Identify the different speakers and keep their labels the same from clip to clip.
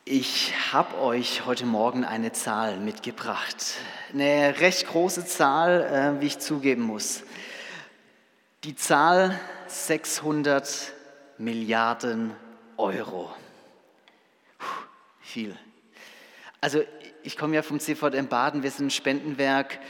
Speaker 1: Ich habe euch heute Morgen eine Zahl mitgebracht. Eine recht große Zahl, wie ich zugeben muss. Die Zahl 600 Milliarden Euro. Viel. Also ich komme ja vom CVM Baden, wir sind ein Spendenwerk.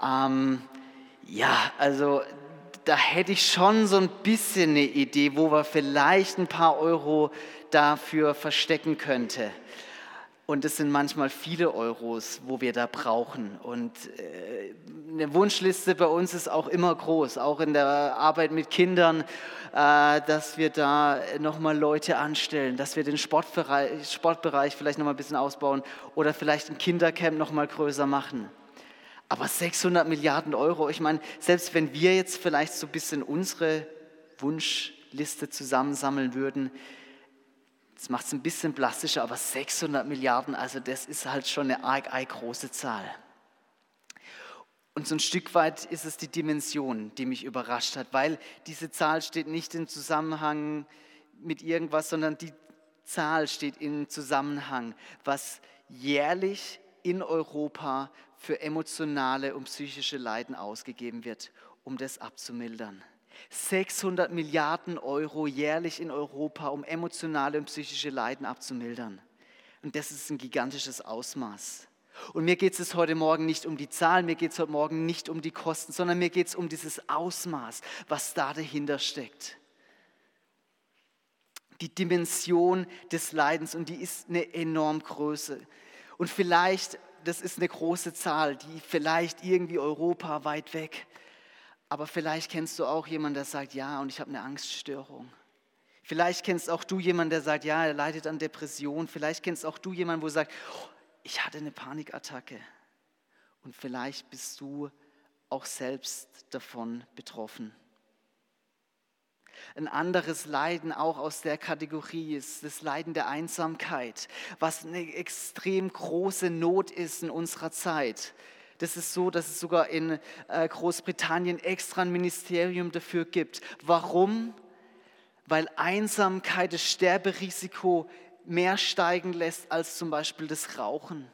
Speaker 1: Also da hätte ich schon so ein bisschen eine Idee, wo wir vielleicht ein paar Euro dafür verstecken könnte. Und es sind manchmal viele Euros, wo wir da brauchen. Und eine Wunschliste bei uns ist auch immer groß, auch in der Arbeit mit Kindern, dass wir da nochmal Leute anstellen, dass wir den Sportbereich vielleicht nochmal ein bisschen ausbauen oder vielleicht ein Kindercamp nochmal größer machen. Aber 600 Milliarden Euro, ich meine, selbst wenn wir jetzt vielleicht so ein bisschen unsere Wunschliste zusammensammeln würden, das macht es ein bisschen plastischer, aber 600 Milliarden, also das ist halt schon eine arg große Zahl. Und so ein Stück weit ist es die Dimension, die mich überrascht hat, weil diese Zahl steht nicht im Zusammenhang mit irgendwas, sondern die Zahl steht im Zusammenhang, was jährlich in Europa für emotionale und psychische Leiden ausgegeben wird, um das abzumildern. 600 Milliarden Euro jährlich in Europa, um emotionale und psychische Leiden abzumildern. Und das ist ein gigantisches Ausmaß. Und mir geht es heute Morgen nicht um die Zahlen, mir geht es heute Morgen nicht um die Kosten, sondern mir geht es um dieses Ausmaß, was da dahinter steckt. Die Dimension des Leidens, und die ist eine enorm Größe. Und vielleicht, das ist eine große Zahl, die vielleicht irgendwie Europa weit weg. Aber vielleicht kennst du auch jemanden, der sagt, ja, und ich habe eine Angststörung. Vielleicht kennst auch du jemanden, der sagt, ja, er leidet an Depression. Vielleicht kennst auch du jemanden, wo sagt, oh, ich hatte eine Panikattacke. Und vielleicht bist du auch selbst davon betroffen. Ein anderes Leiden auch aus der Kategorie ist das Leiden der Einsamkeit, was eine extrem große Not ist in unserer Zeit. Das ist so, dass es sogar in Großbritannien extra ein Ministerium dafür gibt. Warum? Weil Einsamkeit das Sterberisiko mehr steigen lässt als zum Beispiel das Rauchen.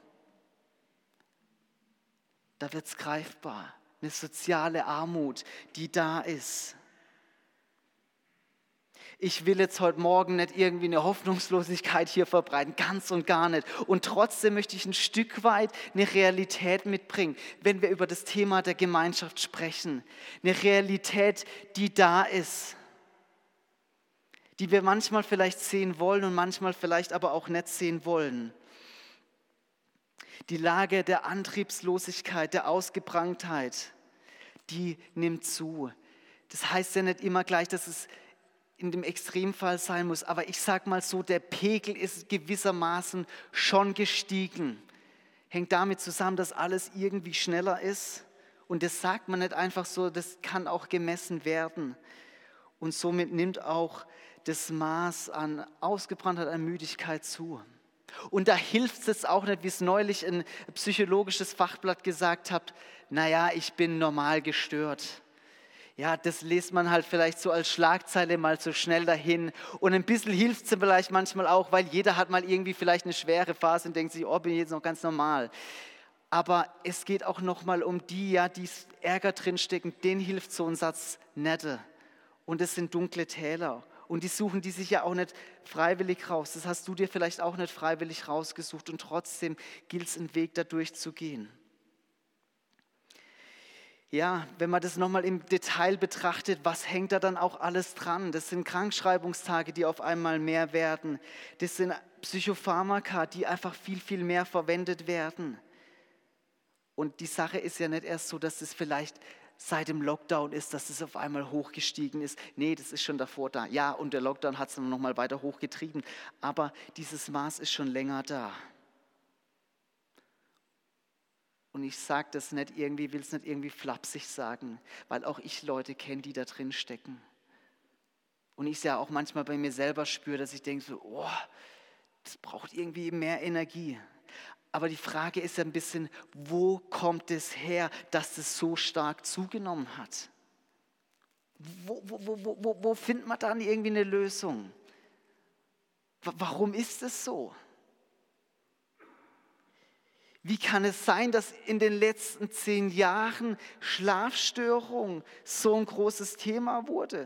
Speaker 1: Da wird es greifbar. Eine soziale Armut, die da ist. Ich will jetzt heute Morgen nicht irgendwie eine Hoffnungslosigkeit hier verbreiten, ganz und gar nicht. Und trotzdem möchte ich ein Stück weit eine Realität mitbringen, wenn wir über das Thema der Gemeinschaft sprechen. Eine Realität, die da ist, die wir manchmal vielleicht sehen wollen und manchmal vielleicht aber auch nicht sehen wollen. Die Lage der Antriebslosigkeit, der Ausgebranntheit, die nimmt zu. Das heißt ja nicht immer gleich, dass es in dem Extremfall sein muss. Aber ich sage mal so, der Pegel ist gewissermaßen schon gestiegen. Hängt damit zusammen, dass alles irgendwie schneller ist. Und das sagt man nicht einfach so, das kann auch gemessen werden. Und somit nimmt auch das Maß an Ausgebranntheit, an Müdigkeit zu. Und da hilft es auch nicht, wie es neulich ein psychologisches Fachblatt gesagt hat, naja, ich bin normal gestört. Ja, das liest man halt vielleicht so als Schlagzeile mal so schnell dahin. Und ein bisschen hilft es vielleicht manchmal auch, weil jeder hat mal irgendwie vielleicht eine schwere Phase und denkt sich, oh, bin ich jetzt noch ganz normal. Aber es geht auch nochmal um die, ja, die Ärger drinstecken, denen hilft so ein Satz nette. Und es sind dunkle Täler. Und die suchen die sich ja auch nicht freiwillig raus. Das hast du dir vielleicht auch nicht freiwillig rausgesucht. Und trotzdem gilt es, einen Weg da durchzugehen. Ja, wenn man das nochmal im Detail betrachtet, was hängt da dann auch alles dran? Das sind Krankschreibungstage, die auf einmal mehr werden. Das sind Psychopharmaka, die einfach viel, viel mehr verwendet werden. Und die Sache ist ja nicht erst so, dass es vielleicht seit dem Lockdown ist, dass es auf einmal hochgestiegen ist. Nee, das ist schon davor da. Ja, und der Lockdown hat es dann nochmal weiter hochgetrieben. Aber dieses Maß ist schon länger da. Und ich sage das nicht irgendwie, will es nicht irgendwie flapsig sagen, weil auch ich Leute kenne, die da drin stecken. Und ich ja auch manchmal bei mir selber spüre, dass ich denke so, oh, das braucht irgendwie mehr Energie. Aber die Frage ist ja ein bisschen, wo kommt es her, dass es so stark zugenommen hat? Wo findet man dann irgendwie eine Lösung? Warum ist es so? Wie kann es sein, dass in den letzten 10 Jahren Schlafstörung so ein großes Thema wurde?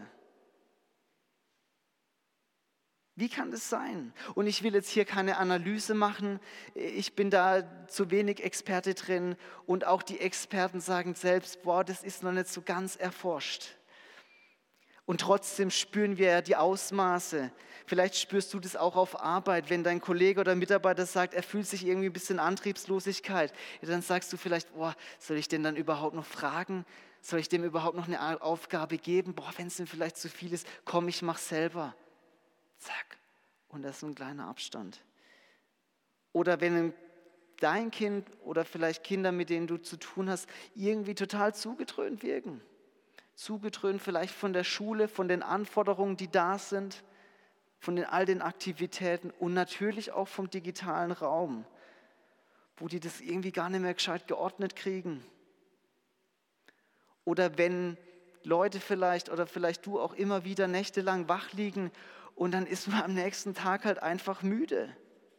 Speaker 1: Wie kann das sein? Und ich will jetzt hier keine Analyse machen. Ich bin da zu wenig Experte drin. Und auch die Experten sagen selbst, boah, das ist noch nicht so ganz erforscht. Und trotzdem spüren wir ja die Ausmaße. Vielleicht spürst du das auch auf Arbeit, wenn dein Kollege oder Mitarbeiter sagt, er fühlt sich irgendwie ein bisschen Antriebslosigkeit. Ja, dann sagst du vielleicht, boah, soll ich den dann überhaupt noch fragen? Soll ich dem überhaupt noch eine Aufgabe geben? Boah, wenn es ihm vielleicht zu viel ist, komm, ich mach selber. Zack. Und das ist so ein kleiner Abstand. Oder wenn dein Kind oder vielleicht Kinder, mit denen du zu tun hast, irgendwie total zugedröhnt wirken. Zugedröhnt vielleicht von der Schule, von den Anforderungen, die da sind, von all den Aktivitäten und natürlich auch vom digitalen Raum, wo die das irgendwie gar nicht mehr gescheit geordnet kriegen. Oder wenn Leute vielleicht oder vielleicht du auch immer wieder nächtelang wach liegen und dann ist man am nächsten Tag halt einfach müde.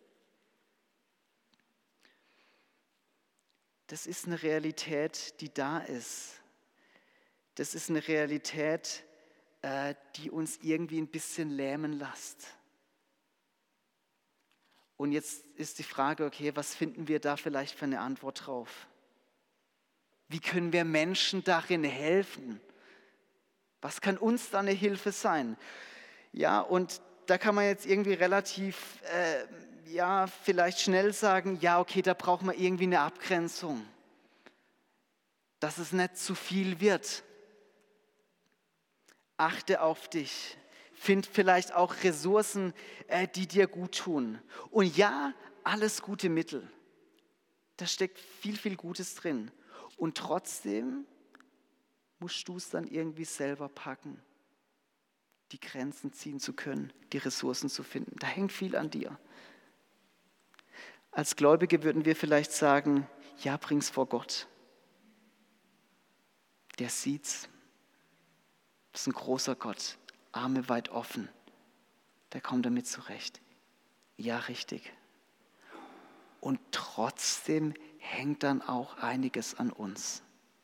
Speaker 1: Das ist eine Realität, die da ist. Das ist eine Realität, die uns irgendwie ein bisschen lähmen lässt. Und jetzt ist die Frage, okay, was finden wir da vielleicht für eine Antwort drauf? Wie können wir Menschen darin helfen? Was kann uns da eine Hilfe sein? Ja, und da kann man jetzt irgendwie relativ, vielleicht schnell sagen, ja, okay, da braucht man irgendwie eine Abgrenzung, dass es nicht zu viel wird. Achte auf dich. Find vielleicht auch Ressourcen, die dir gut tun. Und ja, alles gute Mittel. Da steckt viel, viel Gutes drin. Und trotzdem musst du es dann irgendwie selber packen, die Grenzen ziehen zu können, die Ressourcen zu finden. Da hängt viel an dir. Als Gläubige würden wir vielleicht sagen, ja, bring's vor Gott. Der sieht's. Das ist ein großer Gott, Arme weit offen. Der kommt damit zurecht. Ja, richtig. Und trotzdem hängt dann auch einiges an uns.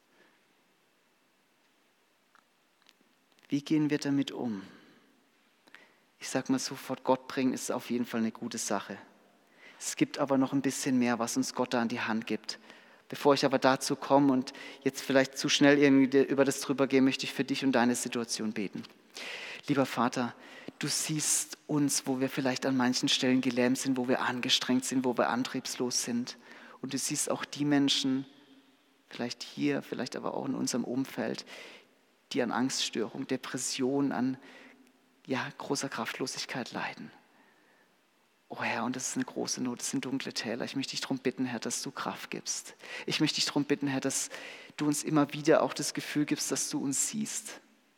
Speaker 1: Wie gehen wir damit um? Ich sage mal so, vor Gott bringen ist auf jeden Fall eine gute Sache. Es gibt aber noch ein bisschen mehr, was uns Gott da an die Hand gibt. Bevor ich aber dazu komme und jetzt vielleicht zu schnell irgendwie über das drüber gehe, möchte ich für dich und deine Situation beten. Lieber Vater, du siehst uns, wo wir vielleicht an manchen Stellen gelähmt sind, wo wir angestrengt sind, wo wir antriebslos sind. Und du siehst auch die Menschen, vielleicht hier, vielleicht aber auch in unserem Umfeld, die an Angststörung, Depression, an großer Kraftlosigkeit leiden. Oh Herr, und das ist eine große Not, das sind dunkle Täler. Ich möchte dich darum bitten, Herr, dass du Kraft gibst. Ich möchte dich darum bitten, Herr, dass du uns immer wieder auch das Gefühl gibst, dass du uns siehst.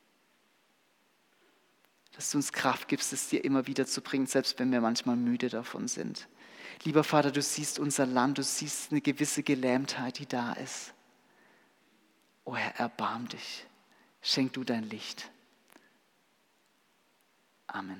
Speaker 1: Dass du uns Kraft gibst, es dir immer wieder zu bringen, selbst wenn wir manchmal müde davon sind. Lieber Vater, du siehst unser Land, du siehst eine gewisse Gelähmtheit, die da ist. Oh Herr, erbarm dich. Schenk du dein Licht. Amen.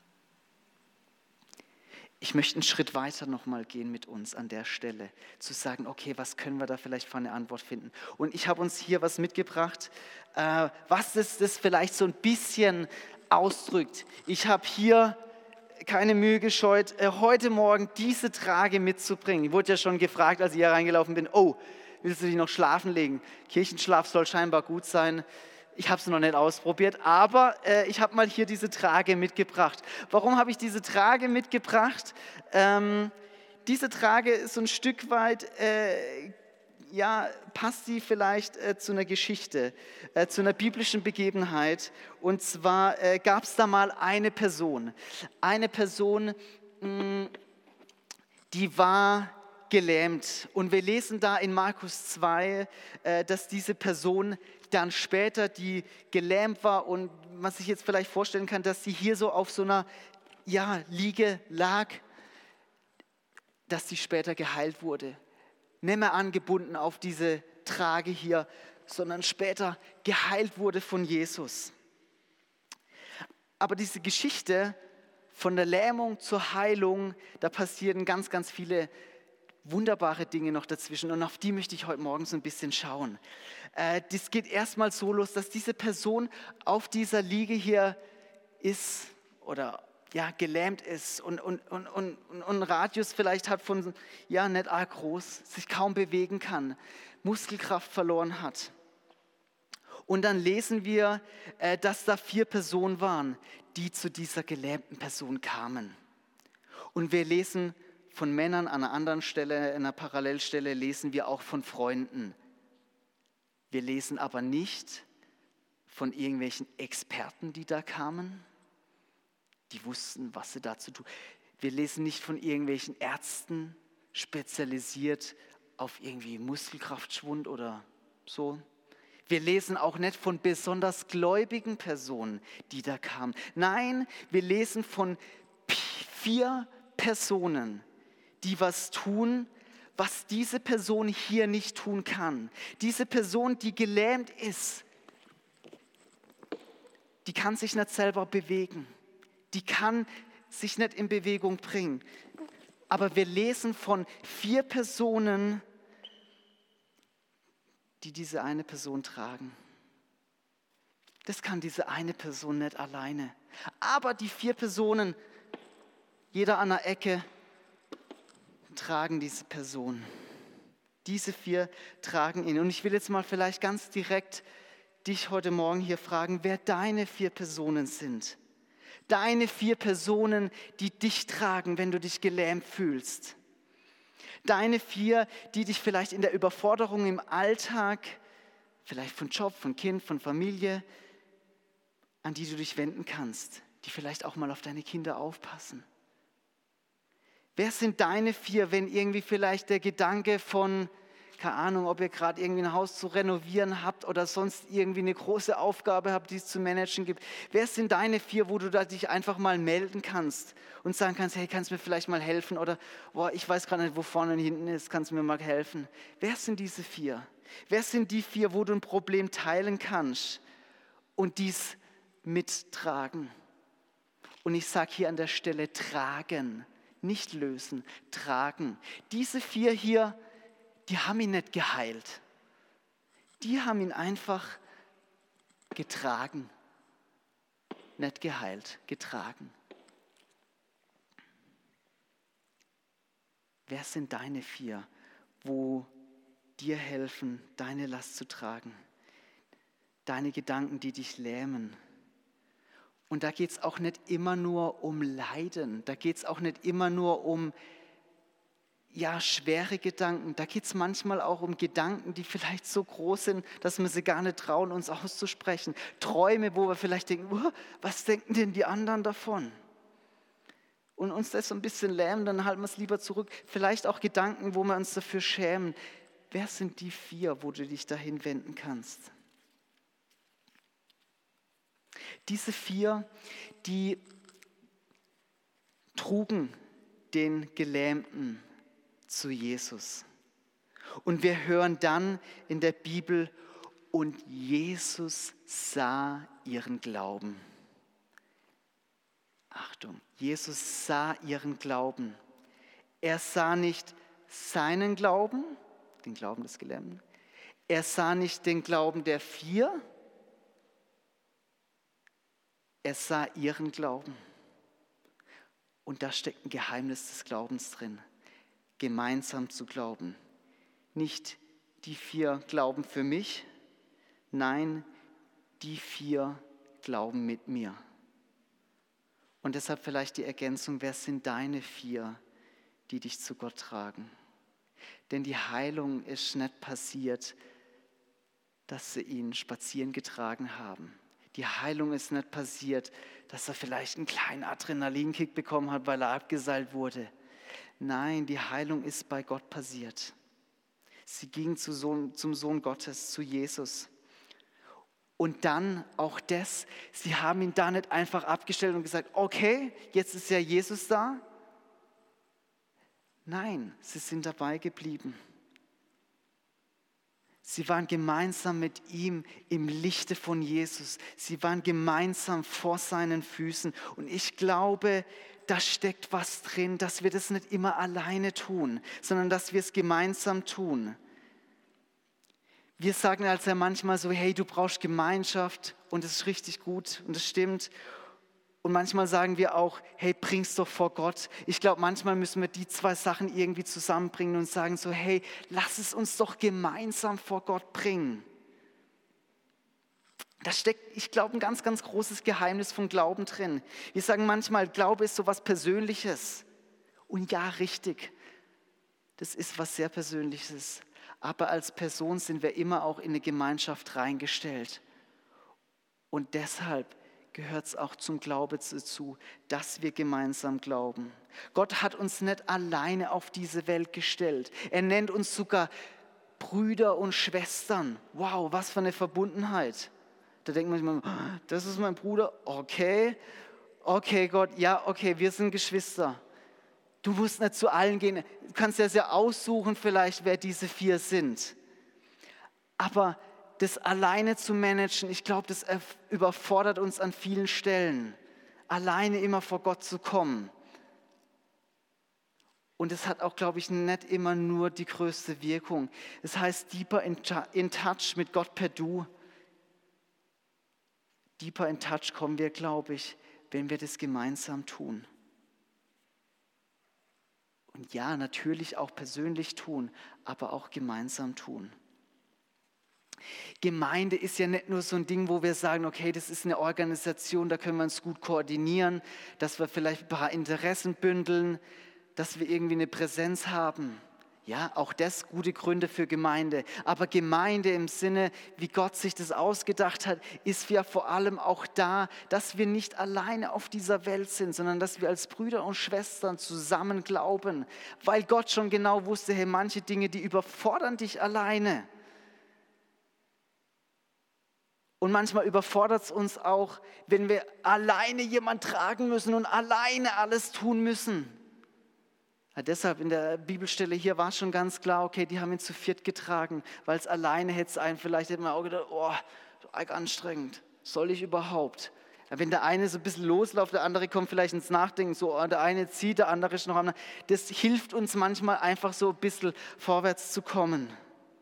Speaker 1: Ich möchte einen Schritt weiter nochmal gehen mit uns an der Stelle, zu sagen, okay, was können wir da vielleicht für eine Antwort finden? Und ich habe uns hier was mitgebracht, was das vielleicht so ein bisschen ausdrückt. Ich habe hier keine Mühe gescheut, heute Morgen diese Trage mitzubringen. Ich wurde ja schon gefragt, als ich hier reingelaufen bin, oh, willst du dich noch schlafen legen? Kirchenschlaf soll scheinbar gut sein. Ich habe es noch nicht ausprobiert, aber ich habe mal hier diese Trage mitgebracht. Warum habe ich diese Trage mitgebracht? Diese Trage ist so ein Stück weit, passt sie vielleicht zu einer Geschichte, zu einer biblischen Begebenheit. Und zwar gab es da mal eine Person, die war gelähmt. Und wir lesen da in Markus 2, dass diese Person dann später, die gelähmt war und man sich jetzt vielleicht vorstellen kann, dass sie hier so auf so einer Liege lag, dass sie später geheilt wurde. Nicht mehr angebunden auf diese Trage hier, sondern später geheilt wurde von Jesus. Aber diese Geschichte von der Lähmung zur Heilung, da passieren ganz, ganz viele wunderbare Dinge noch dazwischen und auf die möchte ich heute Morgen so ein bisschen schauen. Das geht erstmal so los, dass diese Person auf dieser Liege hier ist oder ja, gelähmt ist und einen Radius vielleicht hat von, ja, nicht arg groß, sich kaum bewegen kann, Muskelkraft verloren hat. Und dann lesen wir, dass da 4 Personen waren, die zu dieser gelähmten Person kamen. Und wir lesen von Männern, an einer anderen Stelle, in einer Parallelstelle lesen wir auch von Freunden. Wir lesen aber nicht von irgendwelchen Experten, die da kamen, die wussten, was sie da zu tun. Wir lesen nicht von irgendwelchen Ärzten, spezialisiert auf irgendwie Muskelkraftschwund oder so. Wir lesen auch nicht von besonders gläubigen Personen, die da kamen. Nein, wir lesen von 4 Personen, die was tun, was diese Person hier nicht tun kann. Diese Person, die gelähmt ist, die kann sich nicht selber bewegen. Die kann sich nicht in Bewegung bringen. Aber wir lesen von 4 Personen, die diese eine Person tragen. Das kann diese eine Person nicht alleine. Aber die 4 Personen, jeder an der Ecke, tragen diese Person. Diese 4 tragen ihn. Und ich will jetzt mal vielleicht ganz direkt dich heute Morgen hier fragen, wer deine 4 Personen sind. Deine 4 Personen, die dich tragen, wenn du dich gelähmt fühlst. Deine 4, die dich vielleicht in der Überforderung im Alltag, vielleicht von Job, von Kind, von Familie, an die du dich wenden kannst, die vielleicht auch mal auf deine Kinder aufpassen. Wer sind deine 4, wenn irgendwie vielleicht der Gedanke von, keine Ahnung, ob ihr gerade irgendwie ein Haus zu renovieren habt oder sonst irgendwie eine große Aufgabe habt, die es zu managen gibt. Wer sind deine 4, wo du da dich einfach mal melden kannst und sagen kannst, hey, kannst du mir vielleicht mal helfen? Oder, boah, ich weiß gerade nicht, wo vorne und hinten ist, kannst du mir mal helfen? Wer sind diese 4? Wer sind die 4, wo du ein Problem teilen kannst und dies mittragen? Und ich sage hier an der Stelle tragen, nicht lösen, tragen. Diese 4 hier, die haben ihn nicht geheilt. Die haben ihn einfach getragen. Nicht geheilt, getragen. Wer sind deine 4, wo dir helfen, deine Last zu tragen? Deine Gedanken, die dich lähmen. Und da geht es auch nicht immer nur um Leiden. Da geht es auch nicht immer nur um schwere Gedanken. Da geht es manchmal auch um Gedanken, die vielleicht so groß sind, dass wir sie gar nicht trauen, uns auszusprechen. Träume, wo wir vielleicht denken, was denken denn die anderen davon? Und uns das so ein bisschen lähmen, dann halten wir es lieber zurück. Vielleicht auch Gedanken, wo wir uns dafür schämen. Wer sind die 4, wo du dich dahin wenden kannst? Diese 4, die trugen den Gelähmten zu Jesus. Und wir hören dann in der Bibel, und Jesus sah ihren Glauben. Achtung, Jesus sah ihren Glauben. Er sah nicht seinen Glauben, den Glauben des Gelähmten. Er sah nicht den Glauben der 4. Er sah ihren Glauben. Und da steckt ein Geheimnis des Glaubens drin. Gemeinsam zu glauben. Nicht die 4 glauben für mich, nein, die 4 glauben mit mir. Und deshalb vielleicht die Ergänzung, wer sind deine 4, die dich zu Gott tragen? Denn die Heilung ist nicht passiert, dass sie ihn spazieren getragen haben. Die Heilung ist nicht passiert, dass er vielleicht einen kleinen Adrenalinkick bekommen hat, weil er abgeseilt wurde. Nein, die Heilung ist bei Gott passiert. Sie ging zum Sohn Gottes, zu Jesus. Und dann auch das, sie haben ihn da nicht einfach abgestellt und gesagt, okay, jetzt ist ja Jesus da. Nein, sie sind dabei geblieben. Sie waren gemeinsam mit ihm im Lichte von Jesus. Sie waren gemeinsam vor seinen Füßen. Und ich glaube, da steckt was drin, dass wir das nicht immer alleine tun, sondern dass wir es gemeinsam tun. Wir sagen also ja manchmal so, hey, du brauchst Gemeinschaft und das ist richtig gut und das stimmt. Und manchmal sagen wir auch, hey, bring's doch vor Gott. Ich glaube, manchmal müssen wir die zwei Sachen irgendwie zusammenbringen und sagen so, hey, lass es uns doch gemeinsam vor Gott bringen. Da steckt, ich glaube, ein ganz, ganz großes Geheimnis von Glauben drin. Wir sagen manchmal, Glaube ist so was Persönliches. Und ja, richtig, das ist was sehr Persönliches. Aber als Person sind wir immer auch in eine Gemeinschaft reingestellt. Und deshalb gehört es auch zum Glaube dazu, dass wir gemeinsam glauben. Gott hat uns nicht alleine auf diese Welt gestellt. Er nennt uns sogar Brüder und Schwestern. Wow, was für eine Verbundenheit. Da denkt man immer, das ist mein Bruder, okay Gott, ja, okay, wir sind Geschwister. Du musst nicht zu allen gehen, du kannst ja sehr aussuchen vielleicht, wer diese 4 sind. Aber das alleine zu managen, ich glaube, das überfordert uns an vielen Stellen. Alleine immer vor Gott zu kommen. Und es hat auch, glaube ich, nicht immer nur die größte Wirkung. Es heißt deeper in touch mit Gott per Du. Deeper in touch kommen wir, glaube ich, wenn wir das gemeinsam tun. Und ja, natürlich auch persönlich tun, aber auch gemeinsam tun. Gemeinde ist ja nicht nur so ein Ding, wo wir sagen, okay, das ist eine Organisation, da können wir uns gut koordinieren, dass wir vielleicht ein paar Interessen bündeln, dass wir irgendwie eine Präsenz haben. Ja, auch das gute Gründe für Gemeinde. Aber Gemeinde im Sinne, wie Gott sich das ausgedacht hat, ist ja vor allem auch da, dass wir nicht alleine auf dieser Welt sind, sondern dass wir als Brüder und Schwestern zusammen glauben. Weil Gott schon genau wusste, hey, manche Dinge, die überfordern dich alleine. Und manchmal überfordert es uns auch, wenn wir alleine jemanden tragen müssen und alleine alles tun müssen. Ja, deshalb in der Bibelstelle hier war schon ganz klar, okay, die haben ihn zu 4 getragen, weil es alleine hätte es einen, vielleicht hätte man auch gedacht, oh, arg anstrengend, soll ich überhaupt? Ja, wenn der eine so ein bisschen losläuft, der andere kommt vielleicht ins Nachdenken, so der eine zieht, der andere ist noch am, das hilft uns manchmal einfach so ein bisschen vorwärts zu kommen.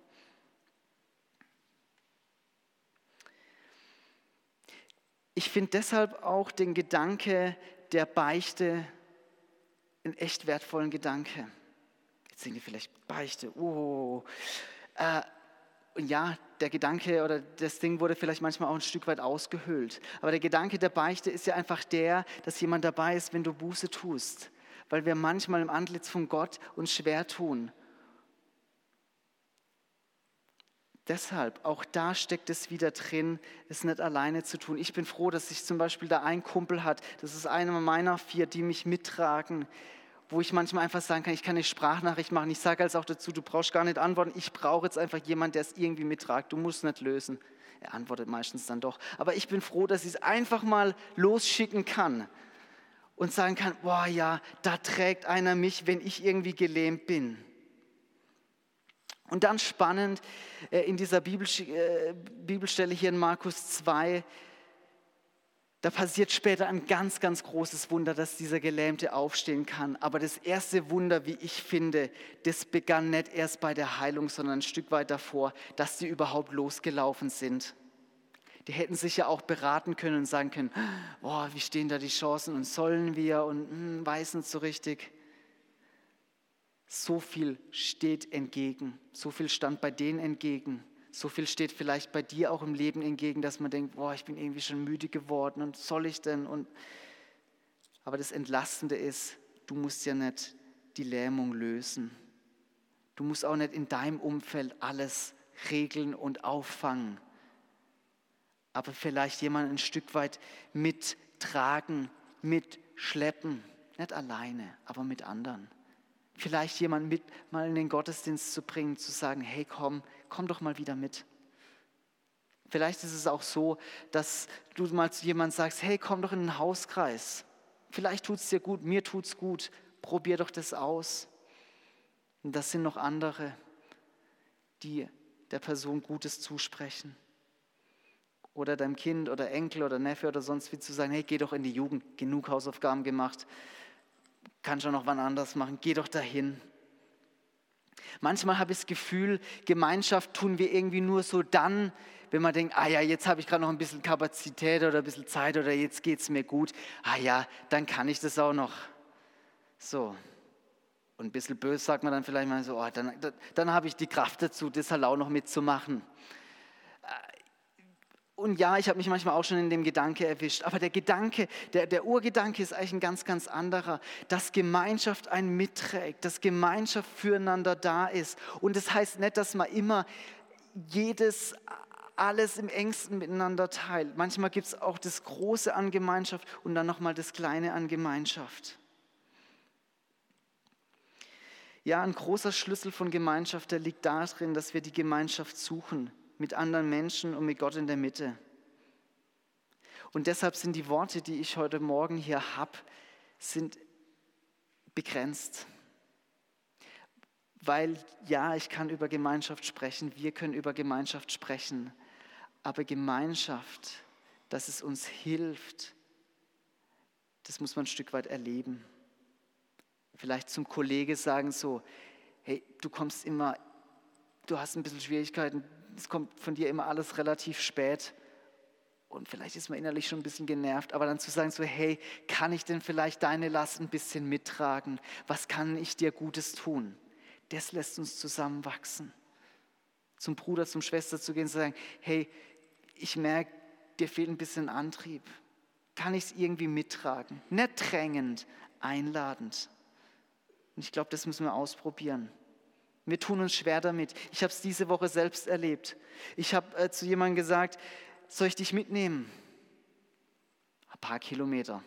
Speaker 1: Ich finde deshalb auch den Gedanke der Beichte einen echt wertvollen Gedanke. Jetzt denken die vielleicht, Beichte, Und ja, der Gedanke oder das Ding wurde vielleicht manchmal auch ein Stück weit ausgehöhlt. Aber der Gedanke der Beichte ist ja einfach der, dass jemand dabei ist, wenn du Buße tust. Weil wir manchmal im Antlitz von Gott uns schwer tun. Deshalb, auch da steckt es wieder drin, es nicht alleine zu tun. Ich bin froh, dass ich zum Beispiel da einen Kumpel hat, das ist einer meiner 4, die mich mittragen, wo ich manchmal einfach sagen kann, ich kann eine Sprachnachricht machen. Ich sage also auch dazu, du brauchst gar nicht antworten, ich brauche jetzt einfach jemanden, der es irgendwie mittragt. Du musst nicht lösen. Er antwortet meistens dann doch. Aber ich bin froh, dass ich es einfach mal losschicken kann und sagen kann, boah ja, da trägt einer mich, wenn ich irgendwie gelähmt bin. Und dann spannend, in dieser Bibelstelle hier in Markus 2, da passiert später ein ganz, ganz großes Wunder, dass dieser Gelähmte aufstehen kann. Aber das erste Wunder, wie ich finde, das begann nicht erst bei der Heilung, sondern ein Stück weit davor, dass die überhaupt losgelaufen sind. Die hätten sich ja auch beraten können und sagen können, boah, wie stehen da die Chancen und sollen wir und weiß nicht so richtig. So viel steht entgegen, so viel stand bei denen entgegen, so viel steht vielleicht bei dir auch im Leben entgegen, dass man denkt, boah, ich bin irgendwie schon müde geworden und soll ich denn? Aber das Entlastende ist, du musst ja nicht die Lähmung lösen. Du musst auch nicht in deinem Umfeld alles regeln und auffangen. Aber vielleicht jemanden ein Stück weit mittragen, mitschleppen, nicht alleine, aber mit anderen. Vielleicht jemanden mit mal in den Gottesdienst zu bringen, zu sagen, hey komm doch mal wieder mit. Vielleicht ist es auch so, dass du mal zu jemandem sagst, hey komm doch in den Hauskreis. Vielleicht tut es dir gut, mir tut es gut, probier doch das aus. Und das sind noch andere, die der Person Gutes zusprechen. Oder deinem Kind oder Enkel oder Neffe oder sonst wie zu sagen, hey geh doch in die Jugend, genug Hausaufgaben gemacht. kann schon noch wann anders machen, geh doch dahin. Manchmal habe ich das Gefühl, Gemeinschaft tun wir irgendwie nur so dann, wenn man denkt, ja, jetzt habe ich gerade noch ein bisschen Kapazität oder ein bisschen Zeit oder jetzt geht es mir gut. Ja, dann kann ich das auch noch. So. Und ein bisschen böse sagt man dann vielleicht mal so, dann habe ich die Kraft dazu, das halt auch noch mitzumachen. Und ja, ich habe mich manchmal auch schon in dem Gedanke erwischt. Aber der Gedanke, der Urgedanke ist eigentlich ein ganz, ganz anderer. Dass Gemeinschaft einen mitträgt, dass Gemeinschaft füreinander da ist. Und das heißt nicht, dass man immer alles im engsten miteinander teilt. Manchmal gibt es auch das Große an Gemeinschaft und dann nochmal das Kleine an Gemeinschaft. Ja, ein großer Schlüssel von Gemeinschaft, der liegt darin, dass wir die Gemeinschaft suchen. Mit anderen Menschen und mit Gott in der Mitte. Und deshalb sind die Worte, die ich heute Morgen hier habe, sind begrenzt. Weil ja, ich kann über Gemeinschaft sprechen, wir können über Gemeinschaft sprechen, aber Gemeinschaft, dass es uns hilft, das muss man ein Stück weit erleben. Vielleicht zum Kollege sagen so, hey, du hast ein bisschen Schwierigkeiten, es kommt von dir immer alles relativ spät und vielleicht ist man innerlich schon ein bisschen genervt, aber dann zu sagen so, hey, kann ich denn vielleicht deine Last ein bisschen mittragen? Was kann ich dir Gutes tun? Das lässt uns zusammenwachsen. Zum Bruder, zum Schwester zu gehen und zu sagen, hey, ich merke, dir fehlt ein bisschen Antrieb. Kann ich es irgendwie mittragen? Nicht drängend, einladend. Und ich glaube, das müssen wir ausprobieren. Wir tun uns schwer damit. Ich habe es diese Woche selbst erlebt. Ich habe zu jemandem gesagt, soll ich dich mitnehmen? Ein paar Kilometer.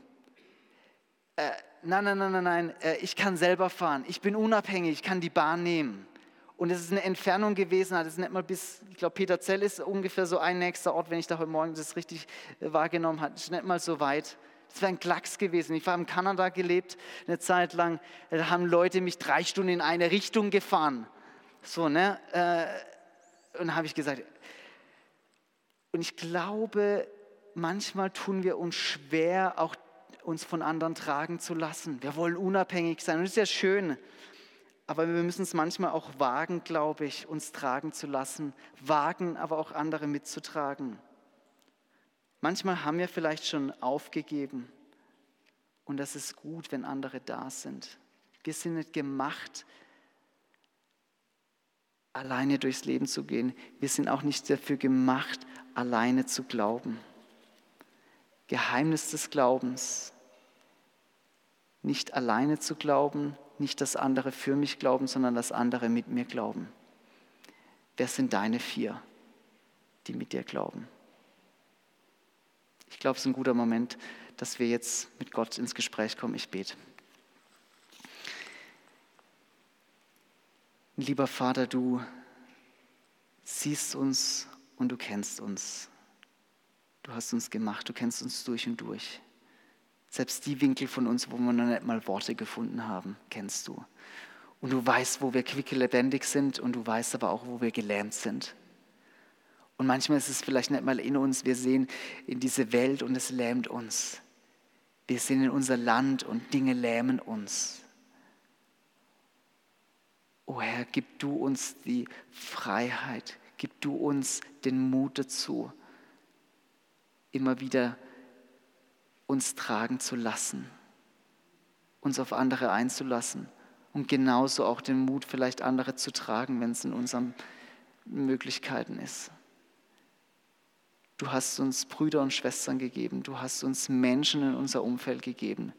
Speaker 1: Nein, ich kann selber fahren. Ich bin unabhängig, ich kann die Bahn nehmen. Und es ist eine Entfernung gewesen, das ist nicht mal bis, ich glaube, Peterzell ist ungefähr so ein nächster Ort, wenn ich da heute Morgen das richtig wahrgenommen habe. Das ist nicht mal so weit. Das wäre ein Klacks gewesen. Ich war in Kanada gelebt, eine Zeit lang. Da haben Leute mich 3 Stunden in eine Richtung gefahren. So, ne? Und dann habe ich gesagt, und ich glaube, manchmal tun wir uns schwer, auch uns von anderen tragen zu lassen. Wir wollen unabhängig sein und das ist ja schön. Aber wir müssen es manchmal auch wagen, glaube ich, uns tragen zu lassen. Wagen, aber auch andere mitzutragen. Manchmal haben wir vielleicht schon aufgegeben und das ist gut, wenn andere da sind. Wir sind nicht gemacht, alleine durchs Leben zu gehen. Wir sind auch nicht dafür gemacht, alleine zu glauben. Geheimnis des Glaubens, nicht alleine zu glauben, nicht, dass andere für mich glauben, sondern dass andere mit mir glauben. Wer sind deine 4, die mit dir glauben? Ich glaube, es ist ein guter Moment, dass wir jetzt mit Gott ins Gespräch kommen. Ich bete. Lieber Vater, du siehst uns und du kennst uns. Du hast uns gemacht, du kennst uns durch und durch. Selbst die Winkel von uns, wo wir noch nicht mal Worte gefunden haben, kennst du. Und du weißt, wo wir quicklebendig sind und du weißt aber auch, wo wir gelähmt sind. Und manchmal ist es vielleicht nicht mal in uns, wir sehen in diese Welt und es lähmt uns. Wir sehen in unser Land und Dinge lähmen uns. Oh Herr, gib du uns die Freiheit, gib du uns den Mut dazu, immer wieder uns tragen zu lassen, uns auf andere einzulassen und genauso auch den Mut, vielleicht andere zu tragen, wenn es in unseren Möglichkeiten ist. Du hast uns Brüder und Schwestern gegeben, du hast uns Menschen in unser Umfeld gegeben.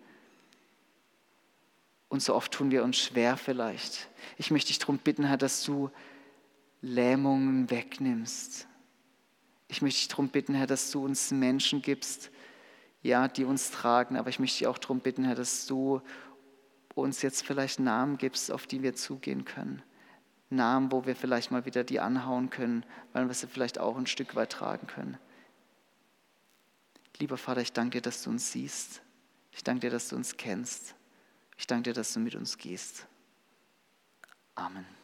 Speaker 1: Und so oft tun wir uns schwer vielleicht. Ich möchte dich darum bitten, Herr, dass du Lähmungen wegnimmst. Ich möchte dich darum bitten, Herr, dass du uns Menschen gibst, ja, die uns tragen. Aber ich möchte dich auch darum bitten, Herr, dass du uns jetzt vielleicht Namen gibst, auf die wir zugehen können. Namen, wo wir vielleicht mal wieder die anhauen können, weil wir sie vielleicht auch ein Stück weit tragen können. Lieber Vater, ich danke dir, dass du uns siehst. Ich danke dir, dass du uns kennst. Ich danke dir, dass du mit uns gehst. Amen.